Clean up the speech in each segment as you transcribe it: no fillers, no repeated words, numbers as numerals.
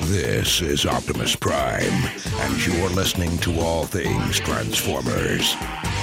This is Optimus Prime, and you're listening to All Things Transformers.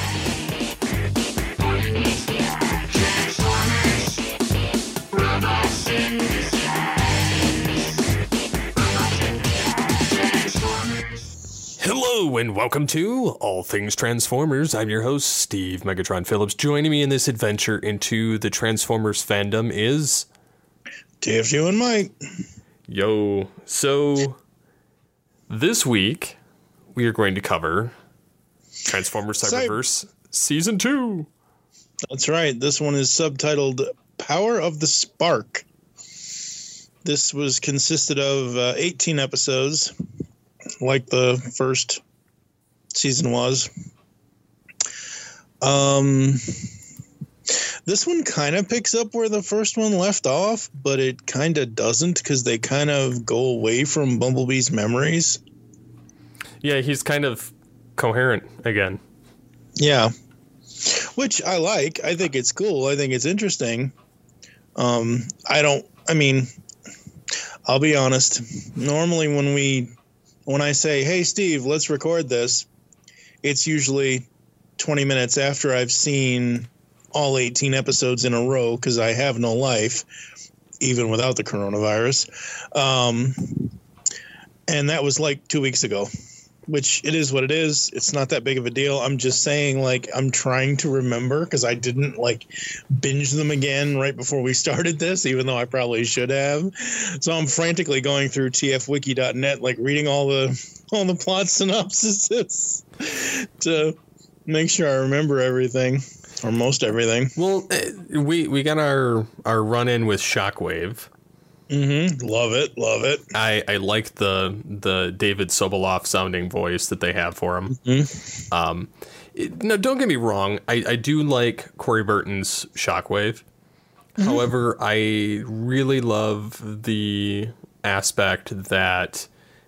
Hello and welcome to All Things Transformers. I'm your host, Steve Megatron Phillips. Joining me in this adventure into the Transformers fandom is... TFU and Mike. Yo. So, this week, we are going to cover Transformers Cyberverse Season 2. That's right. This one is subtitled Power of the Spark. This was consisted of 18 episodes, like the first season was. This one kind of picks up where the first one left off, but it kind of doesn't because they kind of go away from Bumblebee's memories. Yeah, he's kind of coherent again. Yeah, which I like. I think it's cool. I think it's interesting. I'll be honest. Normally when I say, hey, Steve, let's record this, it's usually 20 minutes after I've seen all 18 episodes in a row because I have no life, even without the coronavirus. And that was like 2 weeks ago, which it is what it is. It's not that big of a deal. I'm just saying, like, I'm trying to remember because I didn't binge them again right before we started this, even though I probably should have. So I'm frantically going through tfwiki.net, reading all the plot synopsises to make sure I remember everything. Or most everything. Well, we got our run-in with Shockwave. Mm-hmm. Love it. I like the David Soboleff sounding voice that they have for him. Mm-hmm. No, don't get me wrong. I do like Corey Burton's Shockwave. Mm-hmm. However, I really love the aspect that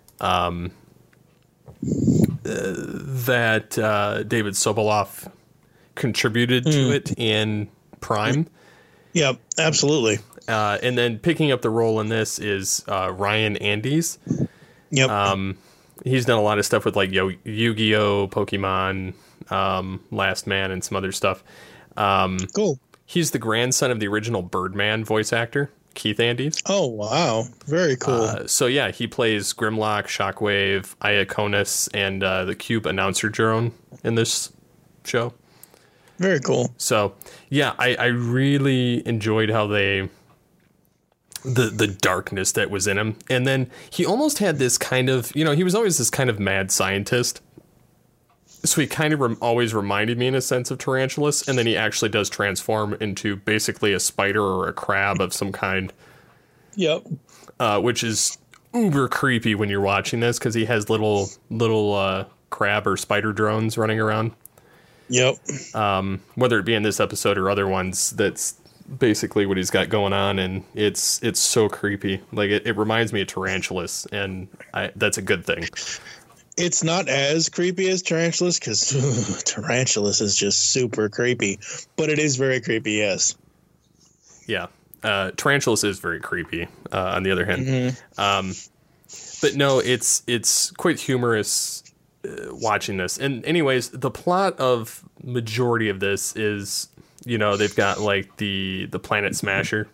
David Soboleff contributed to it in Prime. Yep, absolutely. And then picking up the role in this is Ryan Andes. Yep. He's done a lot of stuff with Yu-Gi-Oh, Pokemon, Last Man, and some other stuff. Cool. He's the grandson of the original Birdman voice actor, Keith Andes. Oh, wow. Very cool. So yeah, he plays Grimlock, Shockwave, Iaconus, and the Cube announcer drone in this show. Very cool. So, yeah, I really enjoyed how the darkness that was in him. And then he almost had this kind of, he was always this kind of mad scientist. So he kind of always reminded me in a sense of Tarantulas. And then he actually does transform into basically a spider or a crab of some kind. Yep. Which is uber creepy when you're watching this because he has little crab or spider drones running around. Yep. Whether it be in this episode or other ones, that's basically what he's got going on, and it's so creepy. It reminds me of Tarantulas, and that's a good thing. It's not as creepy as Tarantulas because Tarantulas is just super creepy, but it is very creepy. Yes. Yeah. Tarantulas is very creepy. On the other hand, mm-hmm. But no, it's quite humorous. Watching this, and anyways, the plot of majority of this is, they've got the Planet Smasher.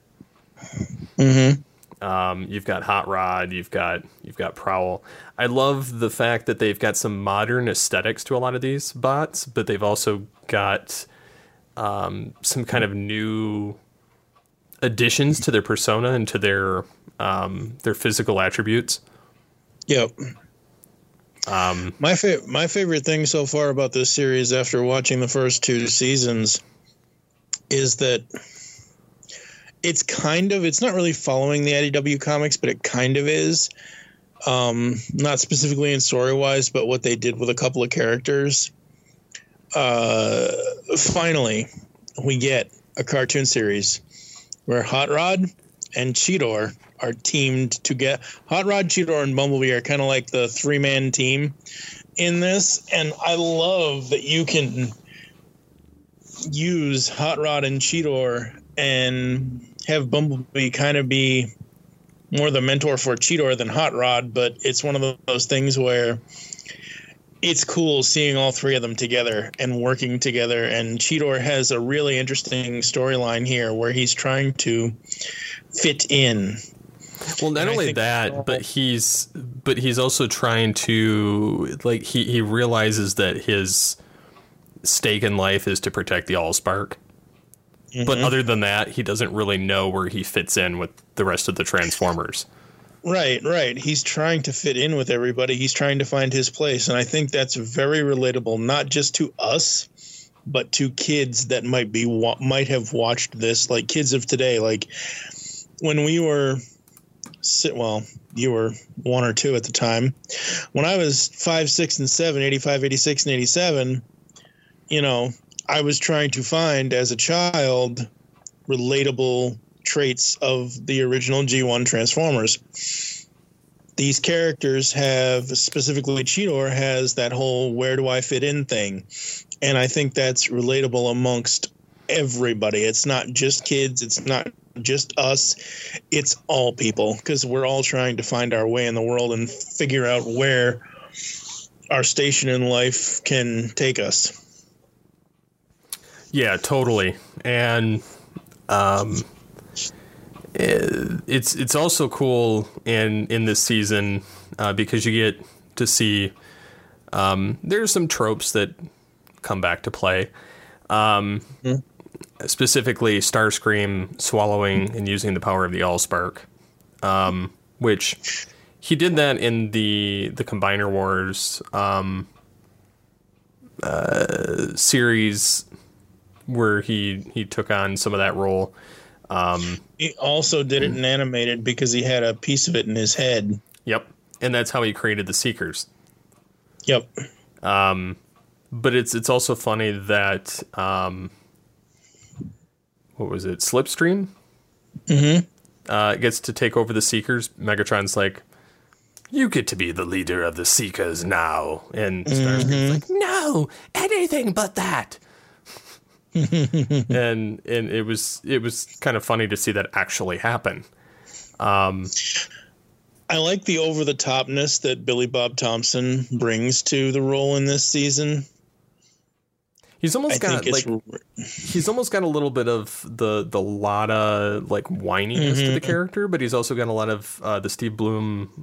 Mm-hmm. You've got Hot Rod, you've got Prowl. I love the fact that they've got some modern aesthetics to a lot of these bots, but they've also got some kind of new additions to their persona and to their physical attributes. Yep. My favorite thing so far about this series after watching the first 2 seasons is that it's not really following the IDW comics, but it kind of is. Not specifically in story-wise, but what they did with a couple of characters. Finally, we get a cartoon series where Hot Rod and Cheetor are teamed to get Hot Rod, Cheetor, and Bumblebee are kind of like the 3-man team in this. And I love that you can use Hot Rod and Cheetor and have Bumblebee kind of be more the mentor for Cheetor than Hot Rod, but it's one of those things where it's cool seeing all three of them together and working together. And Cheetor has a really interesting storyline here where he's trying to fit in. Well, not only that, but he's also trying to, like, he realizes that his stake in life is to protect the Allspark. Mm-hmm. But other than that, he doesn't really know where he fits in with the rest of the Transformers. Right. He's trying to fit in with everybody. He's trying to find his place. And I think that's very relatable, not just to us, but to kids that might have watched this, like kids of today. Like when we were, well, you were 1 or 2 at the time. When I was 5, 6, and 7, 85, 86, and 87, you know, I was trying to find, as a child, relatable traits of the original G1 Transformers. These characters have, specifically Cheetor has that whole where do I fit in thing. And I think that's relatable amongst everybody. It's not just kids. It's not just us. It's all people, because we're all trying to find our way in the world and figure out where our station in life can take us. Yeah, totally. And it's also cool in this season because you get to see there's some tropes that come back to play. Specifically Starscream swallowing and using the power of the Allspark, which he did that in the Combiner Wars series where he took on some of that role. He also did it in animated because he had a piece of it in his head. Yep. And that's how he created the Seekers. Yep. But it's also funny that what was it? Slipstream? Mm-hmm. Gets to take over the Seekers. Megatron's like, you get to be the leader of the Seekers now. And Starscream's like, no, anything but that. and it was kind of funny to see that actually happen. I like the over the topness that Billy Bob Thompson brings to the role in this season. He's almost got a little bit of the Lotta like whininess to the character, but he's also got a lot of the Steve Bloom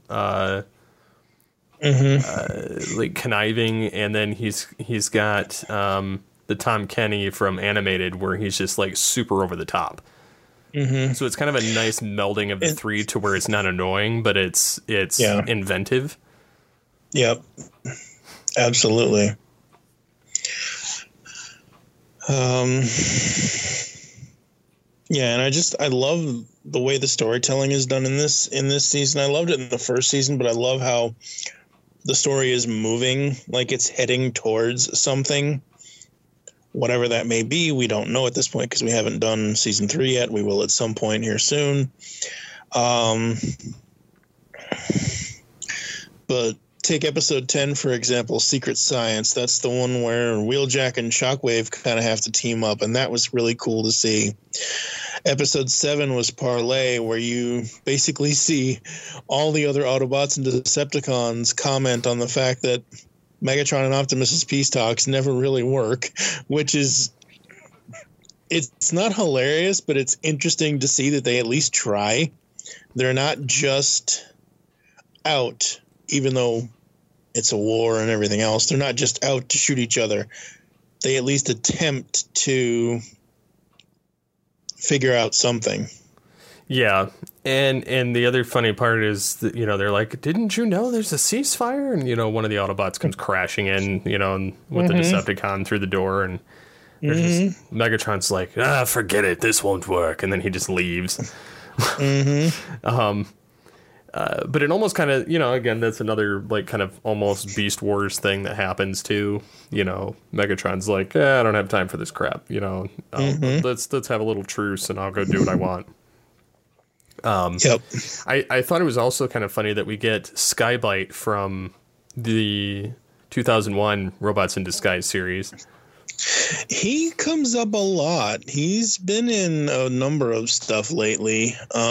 like conniving, and then he's got the Tom Kenny from Animated, where he's just like super over the top. So it's kind of a nice melding of the three to where it's not annoying, but it's inventive. Yep, absolutely. And I love the way the storytelling is done in this season. I loved it in the first season, but I love how the story is moving, like it's heading towards something. Whatever that may be, we don't know at this point because we haven't done season 3 yet. We will at some point here soon. But take episode 10, for example, Secret Science. That's the one where Wheeljack and Shockwave kind of have to team up, and that was really cool to see. Episode 7 was Parlay, where you basically see all the other Autobots and Decepticons comment on the fact that Megatron and Optimus's peace talks never really work, which is, it's not hilarious, but it's interesting to see that they at least try. They're not just out, even though it's a war and everything else. They're not just out to shoot each other. They at least attempt to figure out something. Yeah. And the other funny part is that, they're like, didn't you know there's a ceasefire? And, one of the Autobots comes crashing in, with the Decepticon through the door. And just, Megatron's like, forget it. This won't work. And then he just leaves. But it almost kind of, again, that's another like kind of almost Beast Wars thing that happens too. Megatron's like, I don't have time for this crap. Let's have a little truce and I'll go do what I want. Yep. I thought it was also kind of funny that we get Skybite from the 2001 Robots in Disguise series. He comes up a lot. He's been in a number of stuff lately.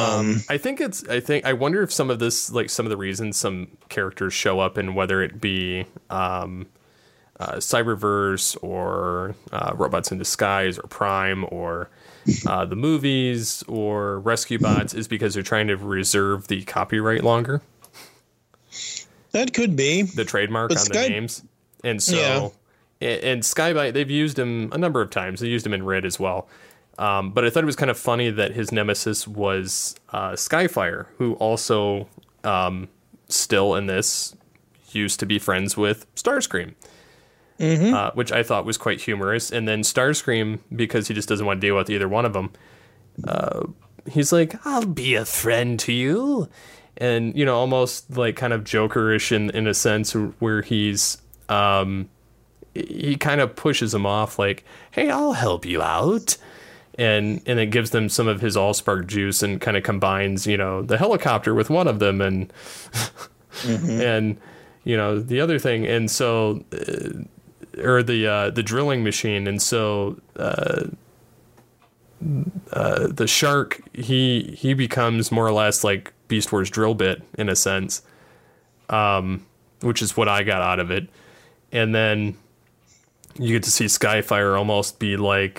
I wonder if some of this, like some of the reasons some characters show up in, whether it be Cyberverse or Robots in Disguise or Prime or the movies or Rescue Bots, is because they're trying to reserve the copyright longer. That could be The trademark on the names. And so, and Skybite, they've used him a number of times. They used him in Rid as well. But I thought it was kind of funny that his nemesis was Skyfire, who also, still in this, used to be friends with Starscream. Which I thought was quite humorous. And then Starscream, because he just doesn't want to deal with either one of them, he's like, I'll be a friend to you. And, almost like kind of Jokerish in a sense where he's, he kind of pushes him off like, hey, I'll help you out. And it gives them some of his Allspark juice and kind of combines, the helicopter with one of them and, and, the other thing. And so, or the drilling machine. And so, the shark, he becomes more or less like Beast Wars drill bit in a sense, which is what I got out of it. And then you get to see Skyfire almost be like,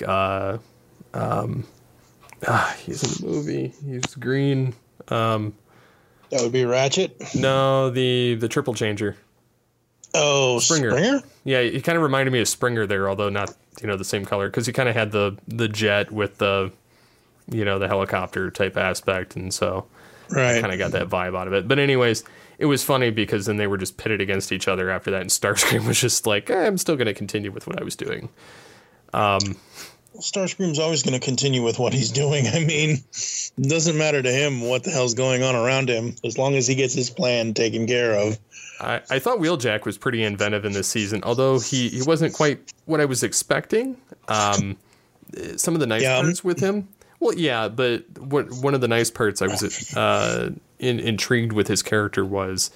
he's in the movie. He's green. That would be Ratchet. No, the triple changer. Oh, Springer? Yeah, he kind of reminded me of Springer there, although not, the same color, because he kind of had the jet with the, the helicopter type aspect, and so I kind of got that vibe out of it. But anyways, it was funny because then they were just pitted against each other after that, and Starscream was just like, I'm still going to continue with what I was doing. Starscream's always going to continue with what he's doing. I mean, it doesn't matter to him what the hell's going on around him, as long as he gets his plan taken care of. I thought Wheeljack was pretty inventive in this season, although he wasn't quite what I was expecting. Some of the nice parts with him. Well, yeah, but one of the nice parts I was intrigued with his character was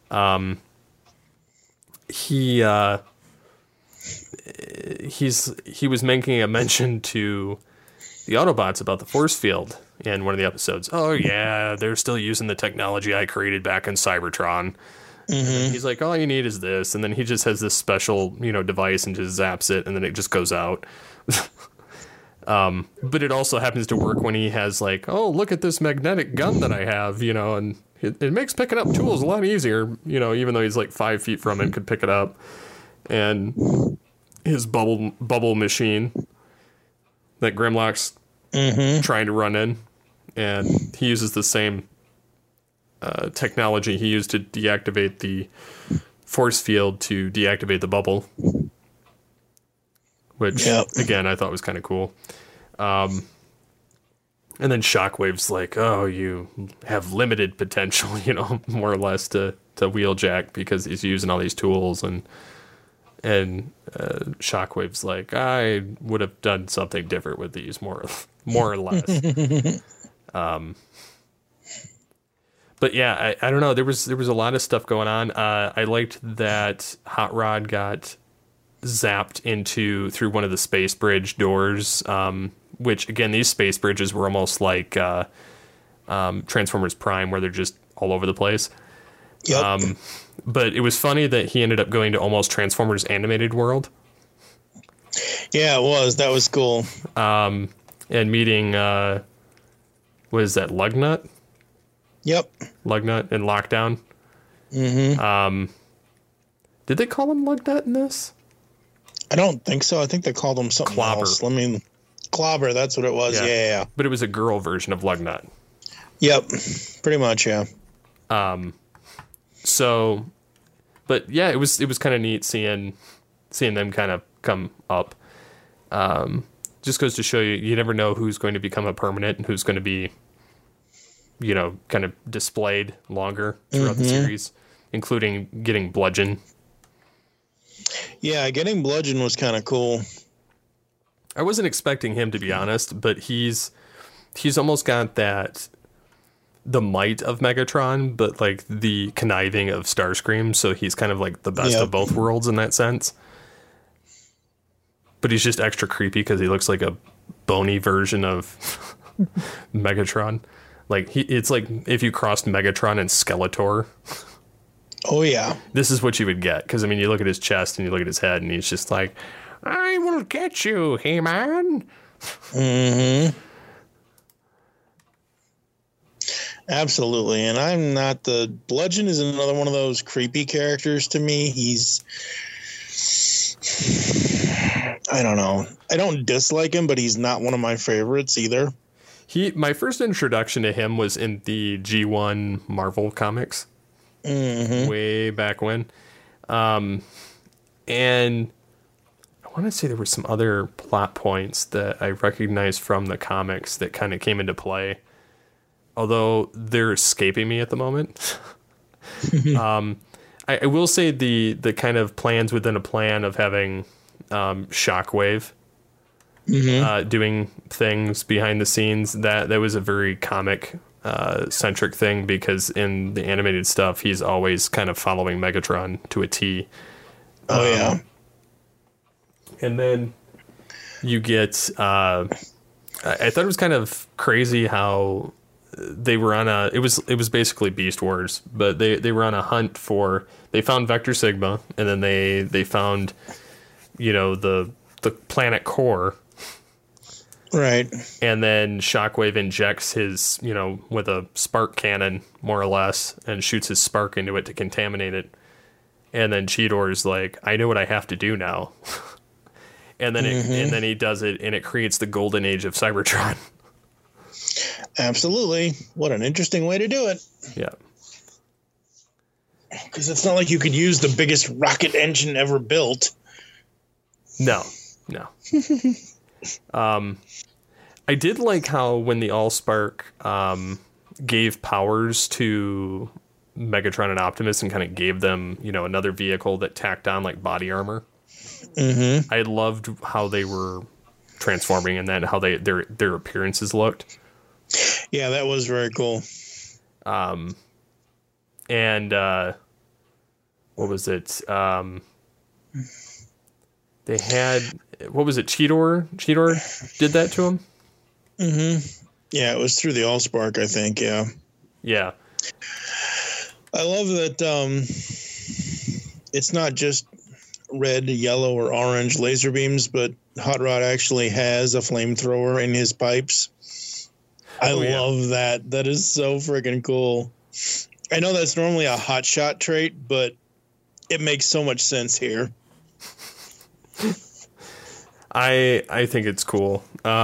he was making a mention to the Autobots about the force field in one of the episodes. Oh, yeah, they're still using the technology I created back in Cybertron. He's like, all you need is this. And then he just has this special, device and just zaps it, and then it just goes out. But it also happens to work when he has like, oh, look at this magnetic gun that I have, and it makes picking up tools a lot easier, even though he's like 5 feet from it, could pick it up. And his bubble machine that Grimlock's trying to run in, and he uses the same technology he used to deactivate the force field to deactivate the bubble, which again I thought was kind of cool. And then Shockwave's like, oh, you have limited potential, more or less to Wheeljack because he's using all these tools, and Shockwave's like, I would have done something different with these more or less. But yeah, I don't know. There was a lot of stuff going on. I liked that Hot Rod got zapped through one of the space bridge doors, which again, these space bridges were almost like Transformers Prime, where they're just all over the place. Yep. But it was funny that he ended up going to almost Transformers Animated World. Yeah, it was. That was cool. And meeting, what is that, Lugnut? Yep. Lugnut in Lockdown. Did they call him Lugnut in this? I don't think so. I think they called him something else. Clobber, that's what it was. Yeah. But it was a girl version of Lugnut. Yep. Pretty much, yeah. So, but yeah, it was kind of neat seeing them kind of come up. Just goes to show you never know who's going to become a permanent and who's going to be, kind of displayed longer throughout the series, including getting Bludgeon. Yeah, getting Bludgeon was kind of cool. I wasn't expecting him, to be honest, but he's almost got the might of Megatron, but like the conniving of Starscream, so he's kind of like the best of both worlds in that sense. but he's just extra creepy because he looks like a bony version of Megatron. Like it's like if you crossed Megatron and Skeletor. Oh yeah, this is what you would get, because I mean, you look at his chest and you look at his head, and he's just like, "I will get you, He-Man." Mm-hmm. Absolutely, and I'm not the Bludgeon is another one of those creepy characters to me. I don't know. I don't dislike him, but he's not one of my favorites either. My first introduction to him was in the G1 Marvel comics. Mm-hmm. Way back when. And I want to say there were some other plot points that I recognized from the comics that kind of came into play, although they're escaping me at the moment. I will say the kind of plans within a plan of having Shockwave doing things behind the scenes, that was a very comic centric thing, because in the animated stuff he's always kind of following Megatron to a T. Oh yeah. And then you get I thought it was kind of crazy how they were on it was basically Beast Wars, but they were on a hunt for, they found Vector Sigma, and then they found, the planet core. Right. And then Shockwave injects his, with a spark cannon, more or less, and shoots his spark into it to contaminate it. And then Cheetor's like, I know what I have to do now. and then and then he does it, and it creates the golden age of Cybertron. Absolutely. What an interesting way to do it. Yeah. Because it's not like you could use the biggest rocket engine ever built. No. I did like how when the Allspark gave powers to Megatron and Optimus and kind of gave them, another vehicle that tacked on like body armor. Mm-hmm. I loved how they were transforming, and then how their appearances looked. Yeah, that was very cool. And what was it? They had, what was it? Cheetor did that to him. Mm-hmm. Yeah, it was through the Allspark, I think. Yeah. Yeah. I love that it's not just red, yellow, or orange laser beams, but Hot Rod actually has a flamethrower in his pipes. I love that. That is so freaking cool. I know that's normally a hot shot trait, but it makes so much sense here. I think it's cool.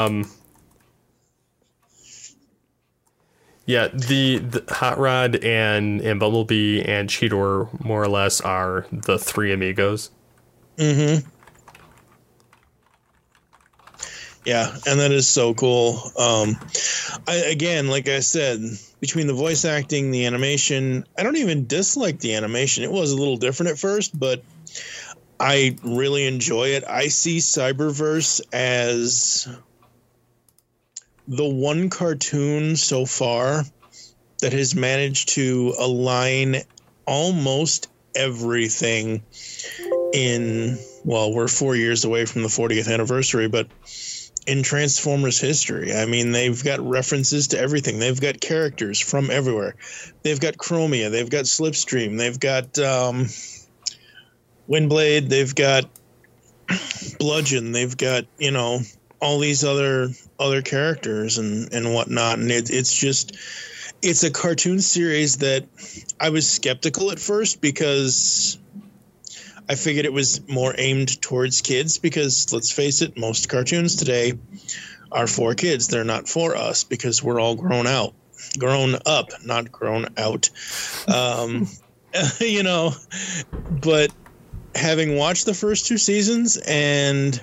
Yeah, the Hot Rod and Bumblebee and Cheetor more or less are the three amigos. Mm-hmm. Yeah, and that is so cool. Again, like I said, between the voice acting, the animation, I don't even dislike the animation. It was a little different at first, but I really enjoy it. I see Cyberverse as the one cartoon so far that has managed to align almost everything in, well, we're 4 years away from the 40th anniversary, but in Transformers history. I mean, they've got references to everything. They've got characters from everywhere. They've got Chromia. They've got Slipstream. They've got Windblade. They've got Bludgeon. They've got, all these other characters and whatnot. And it's a cartoon series that I was skeptical at first, because I figured it was more aimed towards kids, because let's face it, most cartoons today are for kids. They're not for us, because we're all grown up, not grown out. But having watched the first two seasons and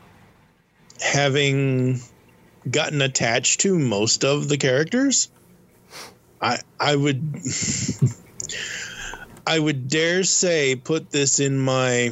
having gotten attached to most of the characters, I would dare say put this in my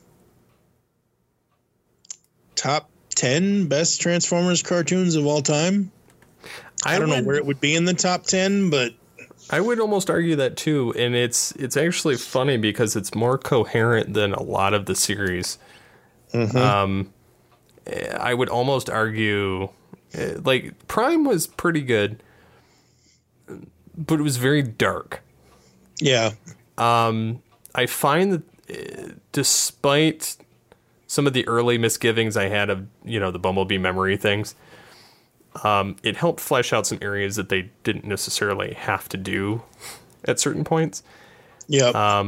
top 10 best Transformers cartoons of all time. I don't know where it would be in the top 10, but I would almost argue that too. And it's actually funny because it's more coherent than a lot of the series. Mm-hmm. I would almost argue, like, Prime was pretty good, but it was very dark. Yeah. I find that despite some of the early misgivings I had of, the Bumblebee memory things, it helped flesh out some areas that they didn't necessarily have to do at certain points. Yeah.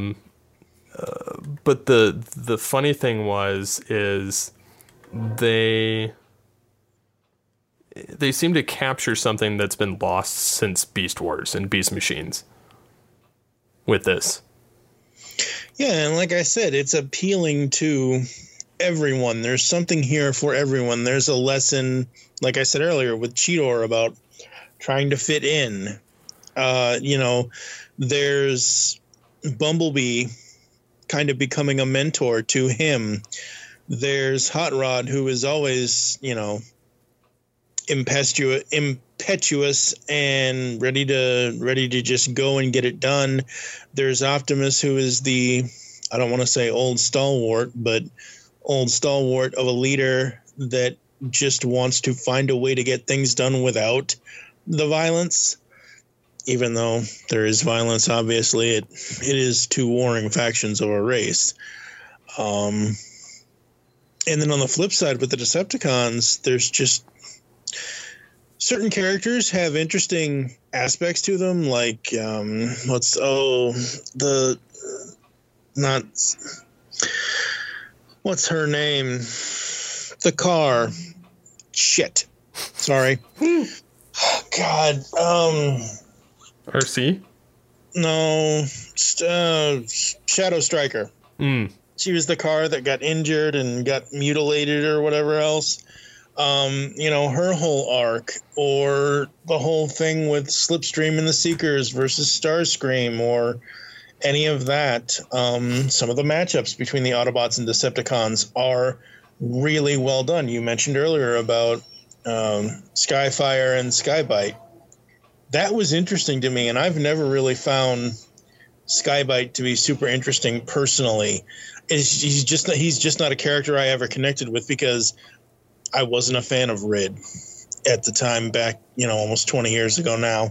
But the funny thing is they seem to capture something that's been lost since Beast Wars and Beast Machines with this. Yeah, and like I said, it's appealing to everyone. There's something here for everyone. There's a lesson, like I said earlier, with Cheetor about trying to fit in. There's Bumblebee kind of becoming a mentor to him. There's Hot Rod, who is always, impetuous and ready to just go and get it done. There's Optimus, who is I don't want to say old stalwart of a leader that just wants to find a way to get things done without the violence. Even though there is violence, obviously, it is two warring factions of a race. And then on the flip side with the Decepticons, there's just certain characters have interesting aspects to them, like what's her name? The car. Shit. Sorry. God. RC? No. Shadow Striker. She was the car that got injured and got mutilated or whatever else. Her whole arc, or the whole thing with Slipstream and the Seekers versus Starscream, or any of that. Some of the matchups between the Autobots and Decepticons are really well done. You mentioned earlier about Skyfire and Skybite. That was interesting to me, and I've never really found Skybite to be super interesting personally. He's just not a character I ever connected with, because I wasn't a fan of Rid at the time, back, almost 20 years ago now.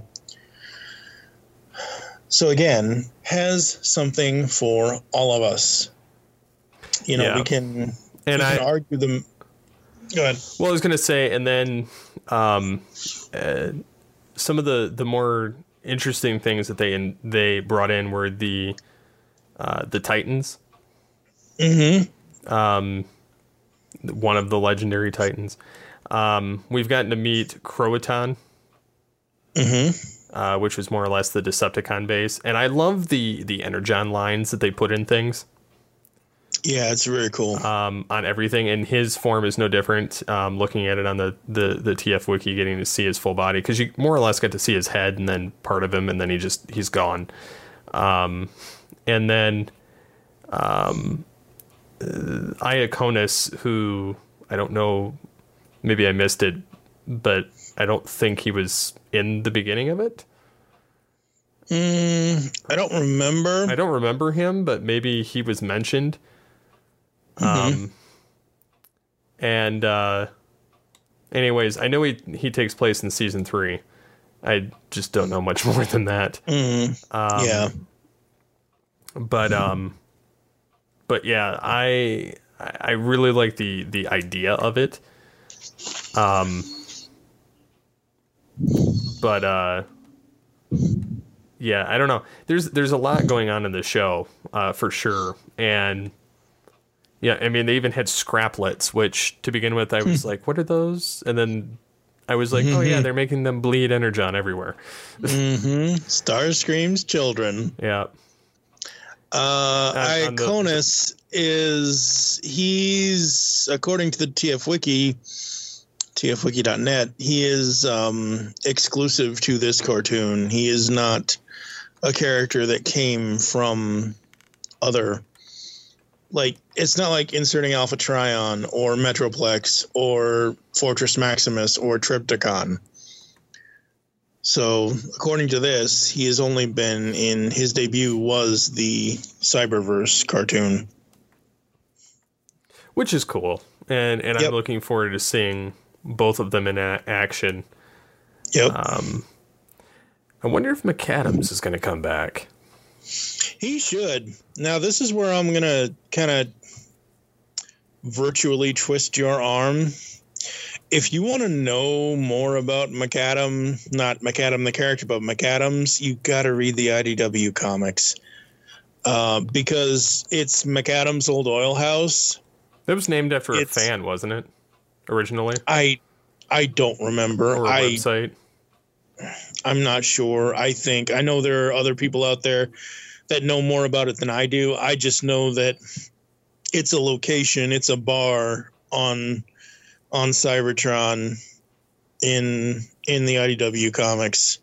So again, has something for all of us. We can argue them. Go ahead. Well, I was going to say, and then some of the more interesting things that they brought in were the Titans. Mm-hmm. One of the legendary Titans. We've gotten to meet Croatan, which was more or less the Decepticon base, and I love the Energon lines that they put in things. Yeah, it's very cool. On everything, and his form is no different. Looking at it on the TF wiki, getting to see his full body, because you more or less get to see his head and then part of him, and then he's gone. And then Iaconus, who I don't know, maybe I missed it, but I don't think he was in the beginning of it. I don't remember. I don't remember him, but maybe he was mentioned. Anyways, I know he takes place in season 3. I just don't know much more than that. Yeah. But yeah, I really like the idea of it. Yeah, I don't know. There's a lot going on in the show, for sure. And yeah, I mean, they even had scraplets, which to begin with, I was like, what are those? And then I was like, oh yeah, they're making them bleed Energon everywhere. Starscream's children. Yeah. Iaconus he's, according to the TF Wiki, tfwiki.net, he is exclusive to this cartoon. He is not a character that came from other, like, it's not like inserting Alpha Trion or Metroplex or Fortress Maximus or Trypticon. So, according to this, he has only been in, his debut was the Cyberverse cartoon. Which is cool. and Yep. I'm looking forward to seeing both of them in action. Yep. I wonder if McAdams is going to come back. He should. Now, this is where I'm going to kind of virtually twist your arm. If you want to know more about McAdam, not McAdam the character, but McAdams, you got to read the IDW comics. Because it's McAdams' old oil house. That was named after a fan, wasn't it? Originally? I don't remember. Or a website? I'm not sure. I know there are other people out there that know more about it than I do. I just know that it's a location, it's a bar on Cybertron in the IDW comics.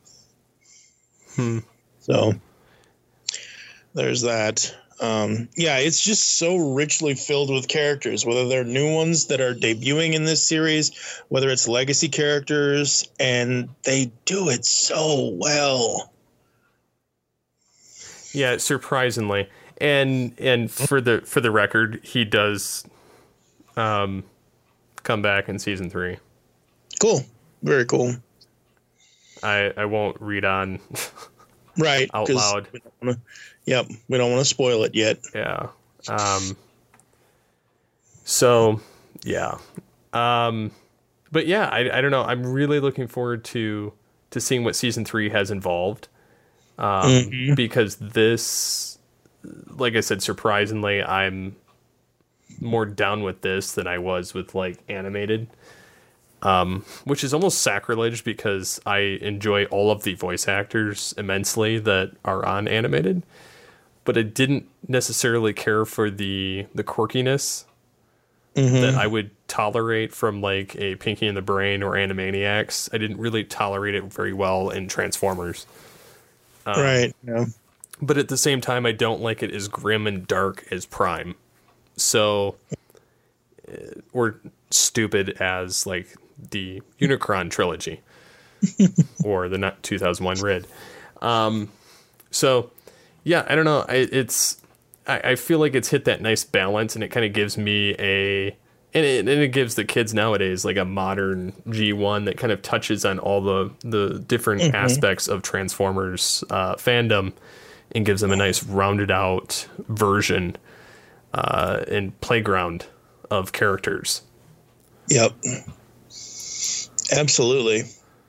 So there's that. Yeah, it's just so richly filled with characters, whether they're new ones that are debuting in this series, whether it's legacy characters, and they do it so well. Yeah, surprisingly. And for the record, he does come back in season 3. Cool. Very cool. I won't read on right out loud. We don't want to spoil it yet. Yeah. So yeah. But yeah, I don't know. I'm really looking forward to seeing what season 3 has involved. Because this, like I said, surprisingly, I'm more down with this than I was with like animated. Which is almost sacrilege because I enjoy all of the voice actors immensely that are on animated, but I didn't necessarily care for the quirkiness that I would tolerate from like a Pinky and the Brain or Animaniacs. I didn't really tolerate it very well in Transformers. Right. Yeah. But at the same time, I don't like it as grim and dark as Prime. So, or stupid as like the Unicron trilogy or the 2001 Rid. So yeah, I don't know. I feel like it's hit that nice balance, and it kind of gives me and it gives the kids nowadays like a modern G1 that kind of touches on all the different aspects of Transformers fandom and gives them a nice rounded out version and playground of characters. Yep. Absolutely.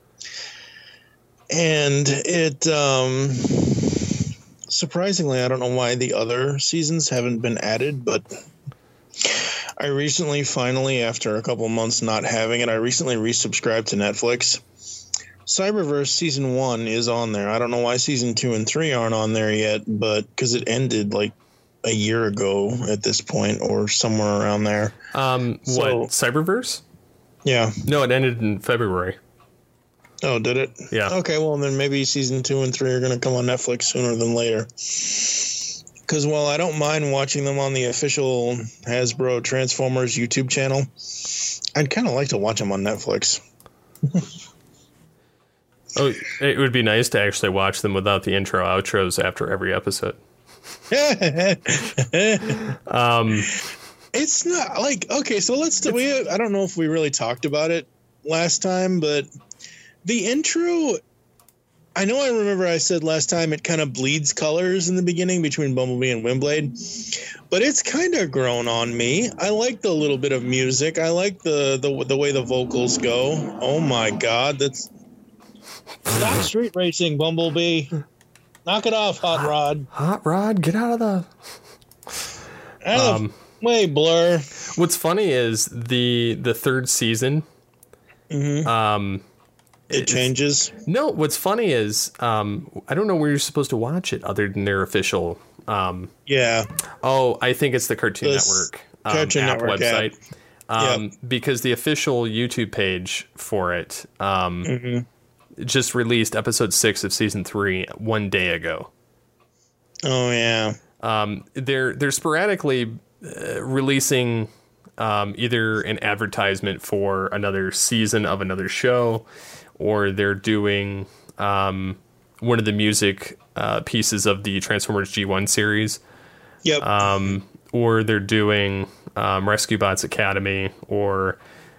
And it surprisingly, I don't know why the other seasons haven't been added, but I recently finally, after a couple months not having it, I recently resubscribed to Netflix. Cyberverse season 1 is on there. I don't know why season 2 and 3 aren't on there yet, but because it ended like a year ago at this point or somewhere around there. What, Cyberverse? Yeah. No, it ended in February. Oh, did it? Yeah. Okay, well, then maybe season 2 and 3 are going to come on Netflix sooner than later. Because while I don't mind watching them on the official Hasbro Transformers YouTube channel, I'd kind of like to watch them on Netflix. Oh, it would be nice to actually watch them without the intro outros after every episode. It's not like, okay, so I don't know if we really talked about it last time, but the intro, I know I remember I said last time it kind of bleeds colors in the beginning between Bumblebee and Windblade, but it's kind of grown on me. I like the little bit of music. I like the way the vocals go. Oh my God, stop street racing, Bumblebee. Knock it off, Hot Rod. Hot Rod, get out of the way, Blur. What's funny is the third season. It changes. No, what's funny is I don't know where you're supposed to watch it other than their official. Yeah. Oh, I think it's the Cartoon Network Cartoon app Network website. Yep. Because the official YouTube page for it just released episode 6 of season 3 one day ago. Oh yeah. They're sporadically releasing either an advertisement for another season of another show, or they're doing one of the music pieces of the Transformers G1 series. Yep. Or they're doing Rescue Bots Academy, or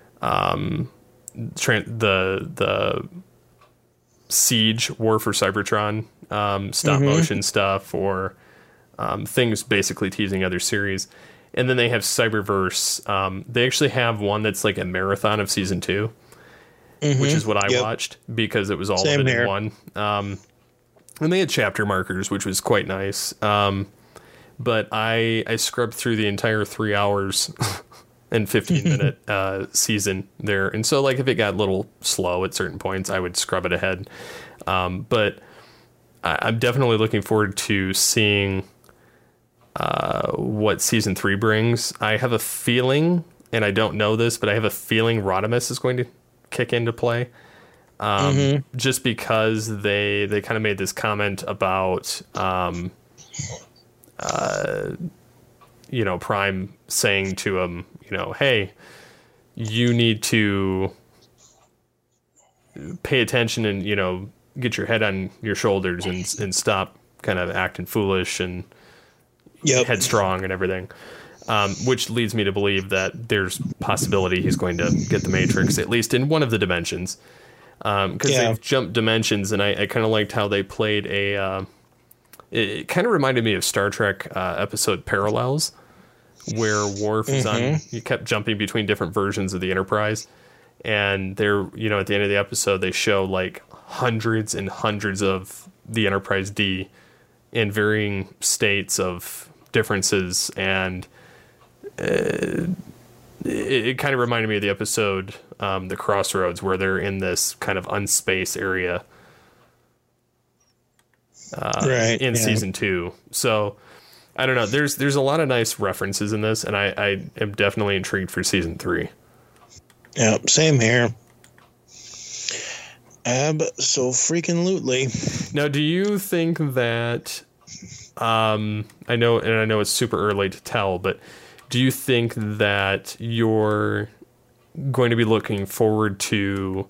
the Siege War for Cybertron stop motion stuff, or things basically teasing other series. And then they have Cyberverse. They actually have one that's like a marathon of season 2, which is what I watched because it was all Same of it here. in one. And they had chapter markers, which was quite nice. But I scrubbed through the entire 3 hours and 15-minute season there. And so, like, if it got a little slow at certain points, I would scrub it ahead. But I'm definitely looking forward to seeing what season 3 brings. I have a feeling, and I don't know this, but I have a feeling Rodimus is going to kick into play. Just because they kind of made this comment about, Prime saying to him, hey, you need to pay attention and, get your head on your shoulders and stop kind of acting foolish and headstrong and everything. Which leads me to believe that there's possibility he's going to get the Matrix, at least in one of the dimensions. Because they've jumped dimensions, and I kind of liked how they played it kind of reminded me of Star Trek episode Parallels, where Worf is on, you kept jumping between different versions of the Enterprise, and they're, at the end of the episode, they show like hundreds and hundreds of the Enterprise D in varying states of differences, and it kind of reminded me of the episode The Crossroads, where they're in this kind of unspace area in season 2. So I don't know. There's a lot of nice references in this, and I am definitely intrigued for season 3. Yeah, same here. Abso-freaking-lutely. Now, do you think that I know it's super early to tell, but do you think that you're going to be looking forward to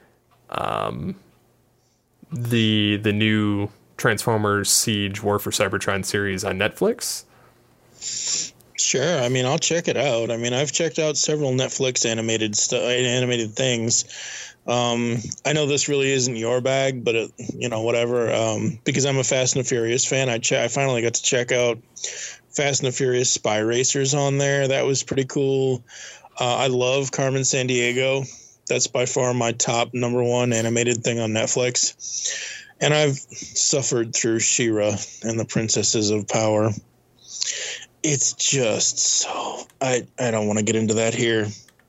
the new Transformers Siege War for Cybertron series on Netflix? Sure. I mean, I'll check it out. I mean, I've checked out several Netflix animated things. I know this really isn't your bag, but whatever. Because I'm a Fast and the Furious fan, I finally got to check out Fast and the Furious Spy Racers on there. That was pretty cool. I love Carmen Sandiego. That's by far my top number one animated thing on Netflix. And I've suffered through She-Ra and the Princesses of Power. It's just so... I don't want to get into that here.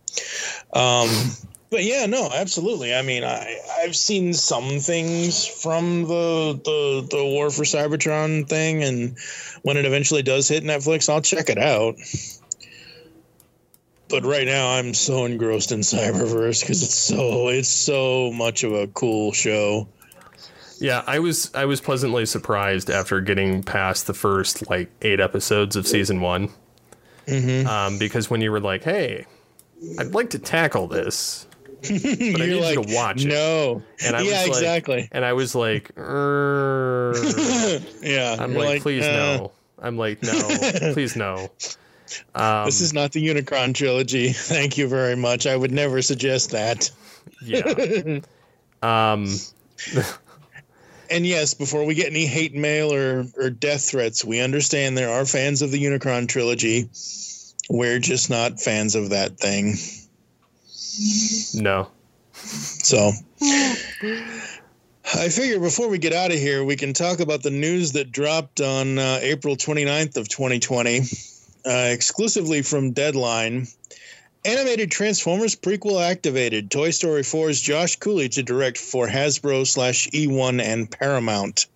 But yeah, no, absolutely. I mean, I've seen some things from the War for Cybertron thing, and when it eventually does hit Netflix, I'll check it out. But right now, I'm so engrossed in Cyberverse because it's so much of a cool show. Yeah, I was pleasantly surprised after getting past the first 8 episodes of season 1, because when you were like, "Hey, I'd like to tackle this, but I need you to watch it." No, and I was exactly. And I was like, yeah. I'm like, please no. I'm like, no, please no. This is not the Unicron trilogy. Thank you very much. I would never suggest that. Yeah. And yes, before we get any hate mail or death threats, we understand there are fans of the Unicron trilogy. We're just not fans of that thing. No. So I figure before we get out of here, we can talk about the news that dropped on April 29th of 2020, exclusively from Deadline. Animated Transformers prequel activated. Toy Story 4's Josh Cooley to direct for Hasbro/E1 and Paramount.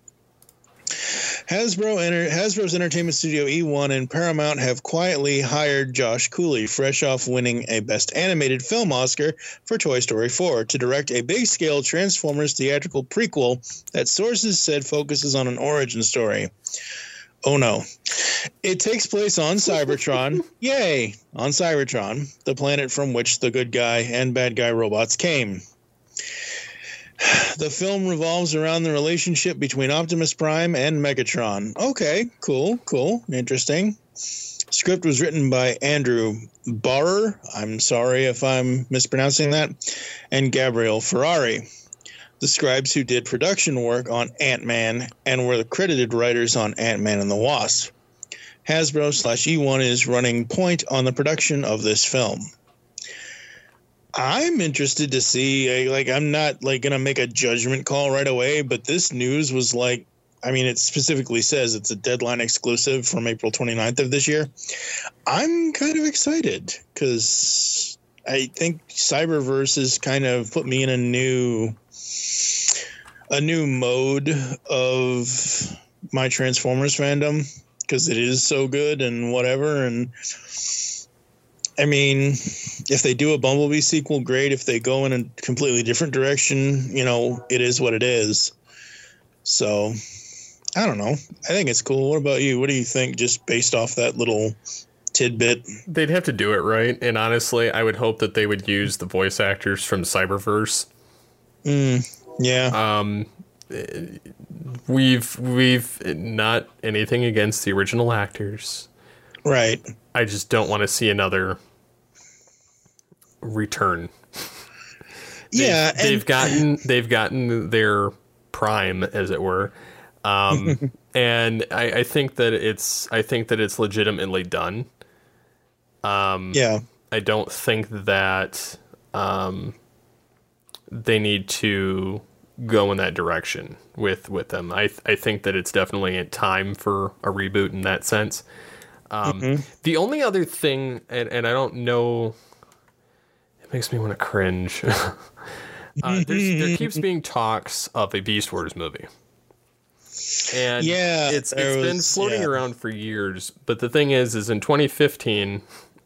Hasbro's entertainment studio E1 and Paramount have quietly hired Josh Cooley, fresh off winning a Best Animated Film Oscar for Toy Story 4, to direct a big-scale Transformers theatrical prequel that sources said focuses on an origin story. Oh no. It takes place on Cybertron. Yay! On Cybertron, the planet from which the good guy and bad guy robots came. The film revolves around the relationship between Optimus Prime and Megatron. Okay, cool, interesting. Script was written by Andrew Barrer. I'm sorry if I'm mispronouncing that. And Gabriel Ferrari, the scribes who did production work on Ant-Man and were the credited writers on Ant-Man and the Wasp. Hasbro/E1 is running point on the production of this film. I'm interested to see, I'm not going to make a judgment call right away, but this news was it specifically says it's a Deadline exclusive from April 29th of this year. I'm kind of excited because I think Cyberverse has kind of put me in a new mode of my Transformers fandom because it is so good and whatever. And I mean, if they do a Bumblebee sequel, great. If they go in a completely different direction, it is what it is. So I don't know. I think it's cool. What about you? What do you think, just based off that little tidbit? They'd have to do it right. And honestly, I would hope that they would use the voice actors from Cyberverse. Yeah. We've not anything against the original actors. Right. I just don't want to see another return. Yeah. They've gotten their prime, as it were. And I think that it's legitimately done. Yeah. I don't think that they need to go in that direction with them. I think that it's definitely time for a reboot in that sense. The only other thing, and I don't know, it makes me want to cringe. There keeps being talks of a Beast Wars movie. And it's been floating around for years. But the thing is in 2015,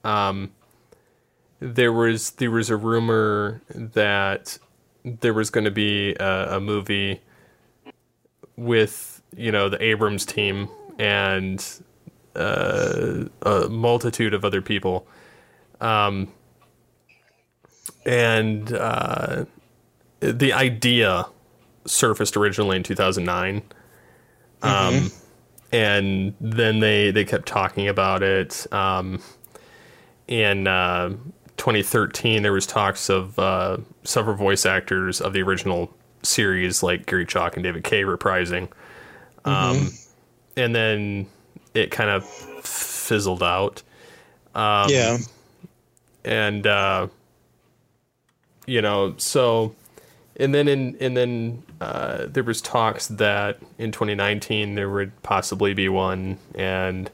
there was a rumor that there was going to be a movie with, the Abrams team and a multitude of other people. And the idea surfaced originally in 2009. And then they kept talking about it. In 2013, there was talks of several voice actors of the original series, like Gary Chalk and David Kaye, reprising. And then it kind of fizzled out. Yeah. And so, and then there was talks that in 2019 there would possibly be one, and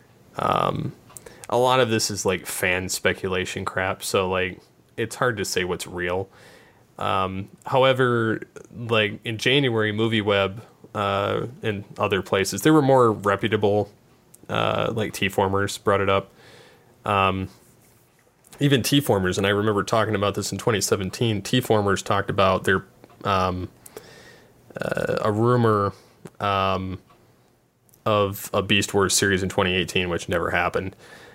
a lot of this is like fan speculation crap, so like it's hard to say what's real. However, like in January, MovieWeb and other places, there were more reputable, like T-Formers brought it up. Even T-Formers, and I remember talking about this in 2017, T-Formers talked about their a rumor of a Beast Wars series in 2018, which never happened.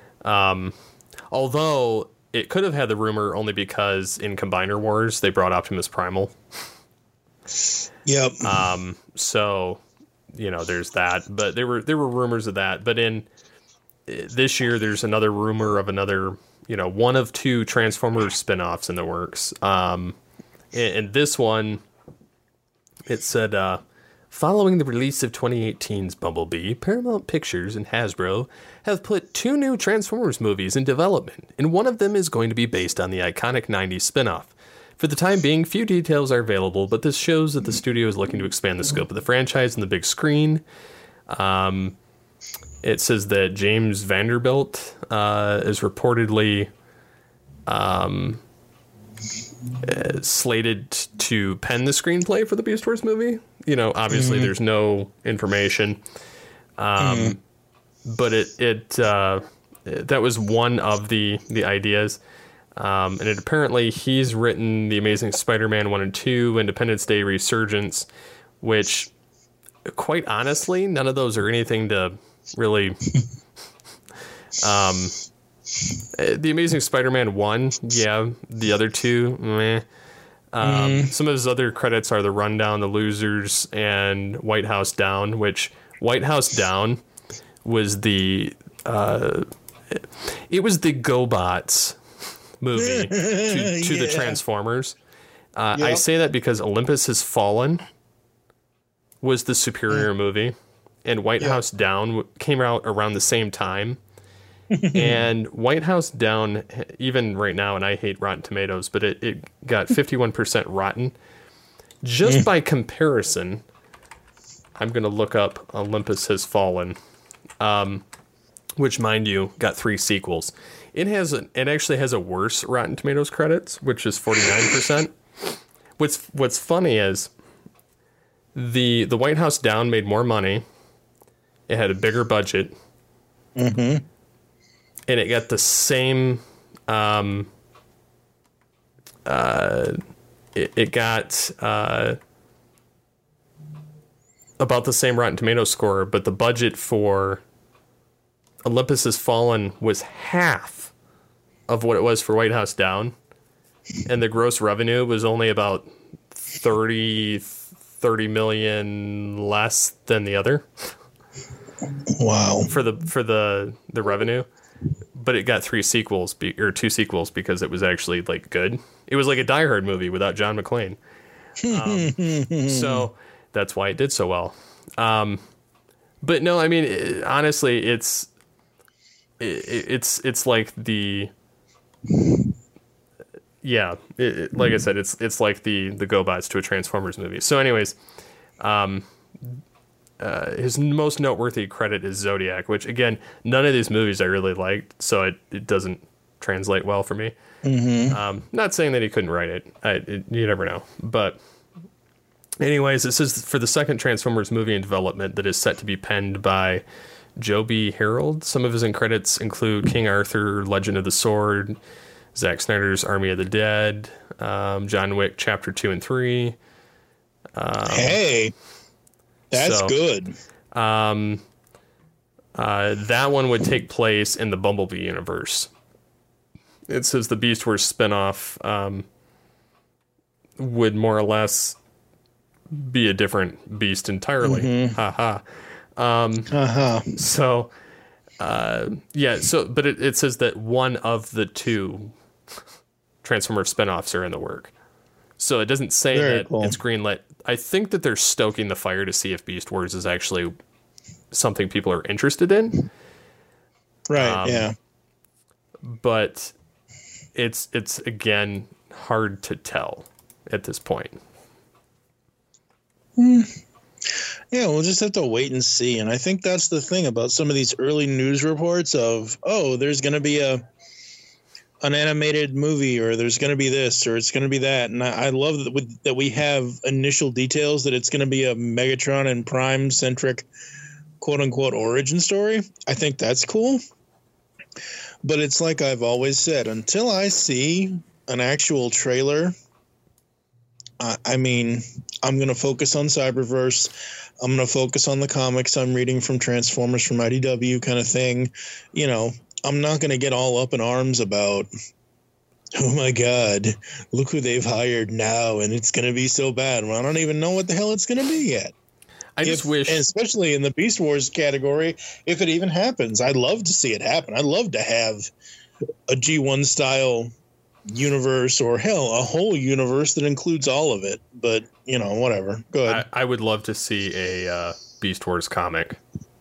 Although it could have had the rumor only because in Combiner Wars they brought Optimus Primal. Yep. So, there's that. But there were rumors of that. But in this year, there's another rumor of another, one of two Transformers spinoffs in the works. And this one, it said, following the release of 2018's Bumblebee, Paramount Pictures and Hasbro have put two new Transformers movies in development, and one of them is going to be based on the iconic 90s spinoff. For the time being, few details are available, but this shows that the studio is looking to expand the scope of the franchise on the big screen. It says that James Vanderbilt is reportedly slated to pen the screenplay for the Beast Wars movie. Obviously there's no information. But that was one of the ideas. And it apparently he's written The Amazing Spider-Man 1 and 2, Independence Day Resurgence, which quite honestly, none of those are anything to really, The Amazing Spider-Man 1, yeah, the other two, meh. Some of his other credits are The Rundown, The Losers, and White House Down, which White House Down was it was the GoBots movie to the Transformers. I say that because Olympus Has Fallen was the superior movie, and White House Down came out around the same time. And White House Down, even right now, and I hate Rotten Tomatoes, but it got 51% rotten. Just by comparison, I'm going to look up Olympus Has Fallen, which, mind you, got 3 sequels. It actually has a worse Rotten Tomatoes credits, which is 49%. What's funny is the White House Down made more money. It had a bigger budget. Mm-hmm. And it got the same. It got about the same Rotten Tomatoes score, but the budget for Olympus Has Fallen was half of what it was for White House Down, and the gross revenue was only about 30 million less than the other. Wow. For the revenue. But it got 2 sequels because it was actually like good. It was like a Die Hard movie without John McClane. So that's why it did so well. But no, I mean, honestly, it's like the, like I said, it's like the GoBots to a Transformers movie. So anyways, his most noteworthy credit is Zodiac, which, again, none of these movies I really liked, so it doesn't translate well for me. Mm-hmm. Not saying that he couldn't write it. You never know. But anyways, this is for the second Transformers movie in development that is set to be penned by Joe B. Harold. Some of his credits include King Arthur, Legend of the Sword, Zack Snyder's Army of the Dead, John Wick Chapter 2 and 3. Hey! That's good. That one would take place in the Bumblebee universe. It says the Beast Wars spinoff would more or less be a different beast entirely. Mm-hmm. Ha ha. So, but it says that one of the 2 Transformers spinoffs are in the work. So it doesn't say that it's greenlit. I think that they're stoking the fire to see if Beast Wars is actually something people are interested in. Right, yeah. But it's again hard to tell at this point. Yeah, we'll just have to wait and see. And I think that's the thing about some of these early news reports of, there's going to be an animated movie, or there's going to be this, or it's going to be that. And I love that we have initial details that it's going to be a Megatron and Prime centric quote unquote origin story. I think that's cool. But it's like I've always said, until I see an actual trailer, I mean, I'm going to focus on Cyberverse. I'm going to focus on the comics I'm reading from Transformers from IDW kind of thing. You know, I'm not going to get all up in arms about, oh my God, look who they've hired now, and it's going to be so bad. Well, I don't even know what the hell it's going to be yet. I just wish, and especially in the Beast Wars category, if it even happens, I'd love to see it happen. I'd love to have a G1 style universe, or hell, a whole universe that includes all of it. But, you know, whatever. Go ahead. I would love to see a Beast Wars comic.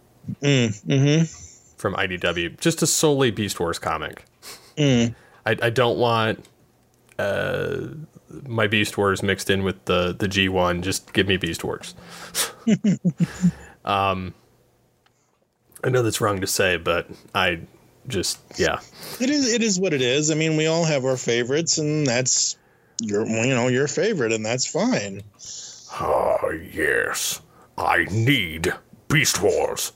From IDW, just a solely Beast Wars comic. I don't want my Beast Wars mixed in with the G1. Just give me Beast Wars. I know that's wrong to say, but it is what it is. I mean, we all have our favorites, and that's your favorite, and that's fine. Oh yes, I need Beast Wars.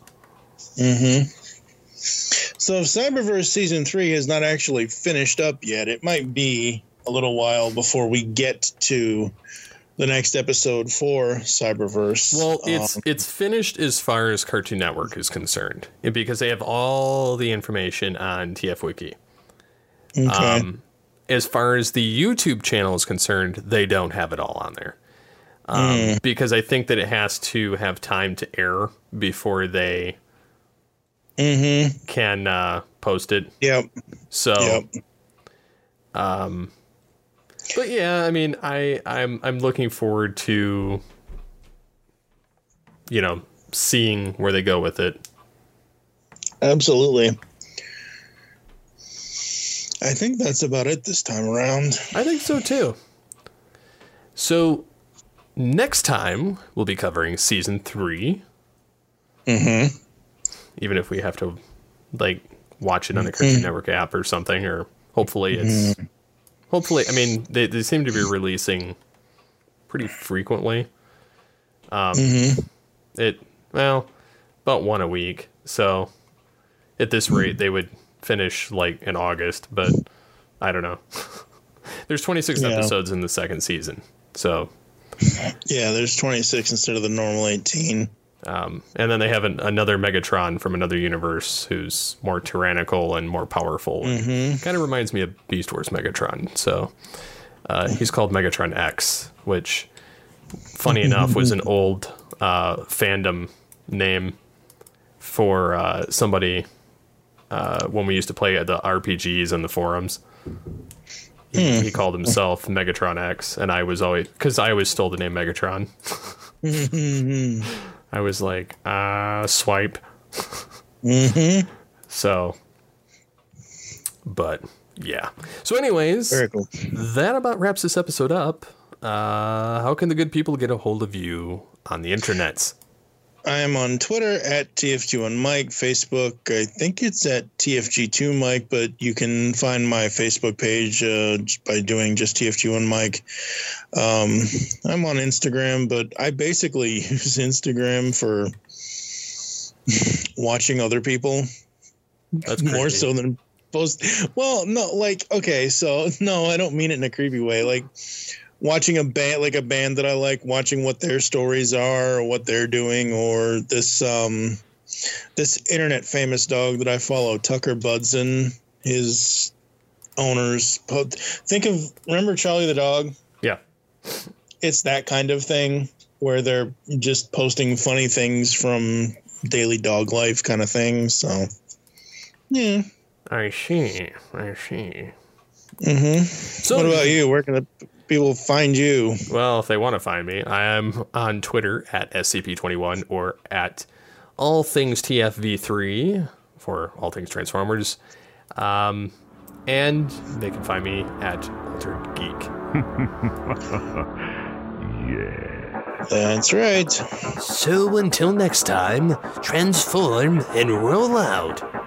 So if Cyberverse Season 3 has not actually finished up yet, it might be a little while before we get to the next episode for Cyberverse. Well, it's finished as far as Cartoon Network is concerned, because they have all the information on TF Wiki. Okay. as far as the YouTube channel is concerned, they don't have it all on there. Because I think that it has to have time to air before they can post it. Yep. So, but yeah, I mean, I'm looking forward to, seeing where they go with it. Absolutely. I think that's about it this time around. I think so too. So next time we'll be covering season 3. Even if we have to watch it on the Cartoon Network app or something, or hopefully it's hopefully, I mean, they seem to be releasing pretty frequently. About one a week. So at this rate, they would finish in August, but I don't know. There's 26 episodes in the second season. So yeah, there's 26 instead of the normal 18. And then they have another Megatron from another universe who's more tyrannical and more powerful. Kind of reminds me of Beast Wars Megatron. So he's called Megatron X, which, funny enough, was an old fandom name for somebody when we used to play the RPGs and the forums. He called himself Megatron X, and I was always stole the name Megatron. I was like, swipe. So, but yeah. So anyways, very cool. That about wraps this episode up. How can the good people get a hold of you on the internets? I am on Twitter at TFG1Mike, Facebook, I think it's at TFG2Mike, but you can find my Facebook page by doing just TFG1Mike. I'm on Instagram, but I basically use Instagram for watching other people. That's more creepy. so than post. Well, no, okay, so no, I don't mean it in a creepy way. Watching a band that I like, watching what their stories are or what they're doing, or this internet famous dog that I follow, Tucker Budson, his owners. Remember Charlie the dog? Yeah. It's that kind of thing where they're just posting funny things from daily dog life kind of thing. So, yeah. I see. So what about you? Where can the people find you? Well, if they want to find me, I am on Twitter at SCP21 or at All Things TFV3 for All Things Transformers. And they can find me at Altered Geek. Yeah. That's right. So until next time, transform and roll out.